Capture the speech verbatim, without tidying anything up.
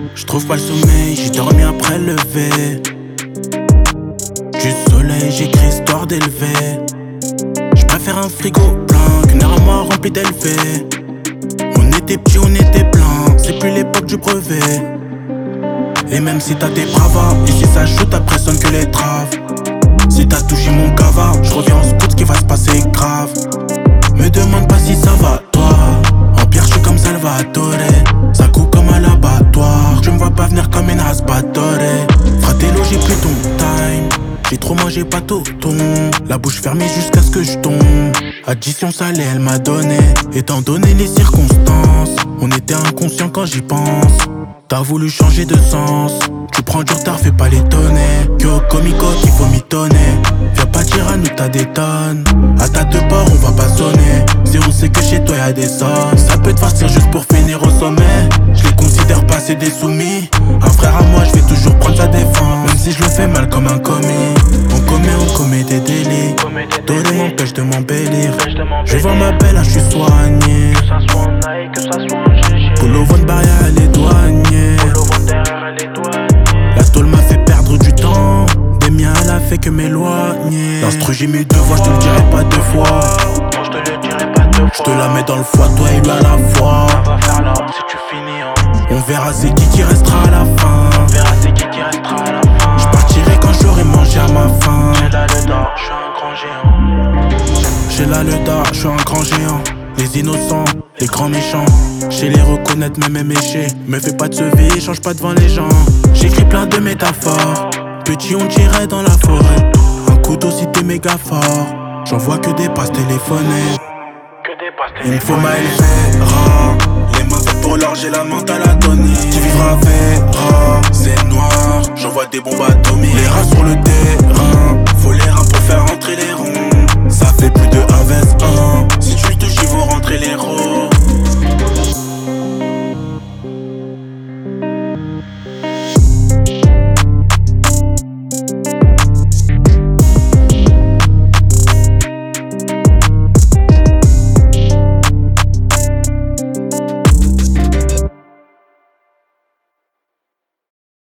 Je trouve pas le sommeil, j'ai dormi après le lever. Du soleil, j'écris histoire d'élever. Je préfère un frigo plein qu'une armoire remplie d'élevés. On était petits, on était plein, c'est plus l'époque du brevet. Et même si t'as des bravas, ici ça shoot après sonne que les traves. Si t'as touché mon cava, je reviens en scout, ce qui va se passer grave. Me demande pas si ça va toi. En pierre je suis comme Salvatore. Ça coupe comme à l'abattoir. Tu me vois pas venir comme une rasbatore. Fratello j'ai plus ton time. J'ai trop mangé pas tout ton. La bouche fermée jusqu'à ce que je tombe. Addition salée elle m'a donné. Étant donné les circonstances, on était inconscient quand j'y pense. T'as voulu changer de sens. Tu prends du retard, fais pas l'étonner. Que au comico qu'il faut mitonner. Viens pas dire à nous t'as des tonnes. À ta deux bords on va pas sonner. Si on sait que chez toi y'a des sommes. Ça peut te farcir juste pour finir au sommet. Je les considère pas c'est des soumis. Un frère à moi je vais toujours prendre sa défense. Même si je le fais mal comme un commis. On commet, on commet des délits. Donner m'empêche de m'embellir. Je vois ma belle là je suis soigné. Que ça soit en Nike, que ça soit en G G. Pour le vent de barrière elle est douanier. Pour le vent derrière elle est douanier. La tôle m'a fait perdre du temps. Des miens elle a fait que m'éloigner. L'instru j'ai mis deux voix, je te le dirai pas deux fois. Moi je te le dirai pas deux fois. Je te la mets dans le foie, toi et lui à la fois. On va faire l'arbre si tu finis en. On verra c'est qui qui restera à la fin. On verra c'est qui qui restera à la fin. Je partirai quand j'aurai mangé à ma faim. J'ai là le dard, je suis un grand géant. J'ai là le dard, je suis un grand géant. Les innocents, les grands méchants. J'ai les reconnaître même mes méchés. Me fais pas de sever, change pas devant les gens. J'écris plein de métaphores. Petit on tirait dans la forêt. Un couteau si t'es méga fort. J'en vois que des passes téléphonées. Que des passes Il me faut ma Elvera. Les mains faites pour l'or, j'ai la mentale atomique. Qui vivra verra, c'est noir. J'envoie des bombes atomiques. Les rats sur le terrain, faut les reins pour faire entrer les ronds.